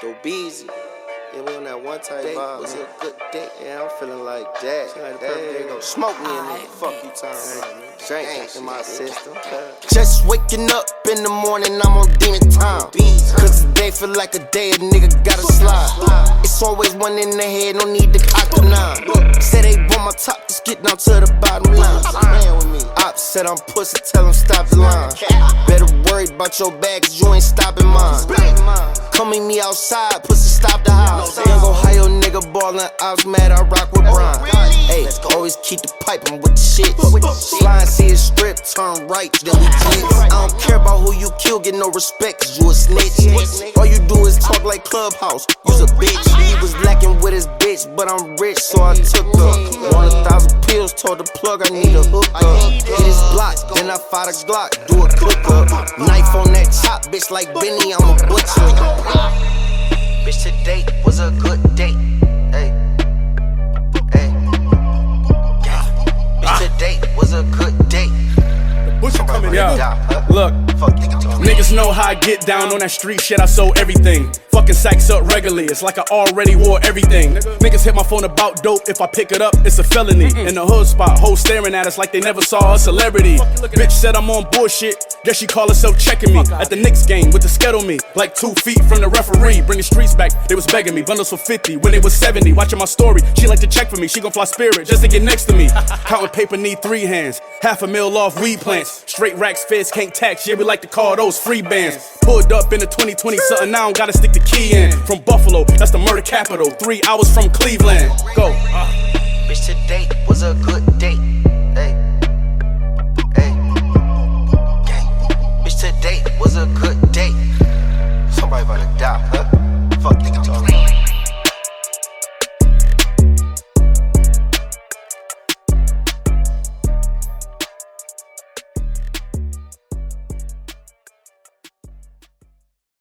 Yo, Beezy. Yeah, we on that one type vibe. Was a good day. Yeah, I'm feeling like that. Like that day go smoke me in there. Fuck you, time. Drink in my system. Just waking up in the morning, I'm on demon time. Cause the day feel like a day, a nigga gotta slide. It's always one in the head, no need to cock the nine. Say they want my top, just get down to the bottom line. Op said I'm pussy, tell them stop the line. Better worry about your bag, cause you ain't stopping mine. Come meet me outside, pussy stop the house. Young Ohio nigga ballin', ops mad, I rock with Brian. Hey, always keep the pipe, I'm with the shit. Slime, see it strip, turn right, then we glitz. I don't care about who you kill, get no respect, cause you a snitch. All you do is talk like Clubhouse, you's a bitch. He was lacking with his bitch, but I'm rich, so I took her. 1,000 pills, told the plug I need a hookup. Hit his block, then I fired a Glock, do a cook up. Knife on that chop, bitch like Benny, I'm a butcher. Bitch, today was a good day. Hey, hey. Bitch, today was a good day. Butcher coming out. Look, niggas know how I get down on that street shit. I sold everything. Fucking sacks up regularly. It's like I already wore everything. Niggas hit my phone about dope. If I pick it up, it's a felony. In the hood spot, hoes staring at us like they never saw a celebrity. Bitch said I'm on bullshit. Guess she call herself checking me. At the Knicks game with the skettle me. Like 2 feet from the referee. Bringing streets back. They was begging me. Bundles for 50 when they was 70. Watching my story. She like to check for me. She gon' fly Spirit just to get next to me. Counting paper need 3 hands. $500,000 off weed plants. Straight racks, feds can't tax. Yeah, we like to call those free bands. Pulled up in the 2020 something. Now I don't gotta stick the key in. From Buffalo, that's the murder capital. 3 hours from Cleveland. Go. Bitch, today was a good day.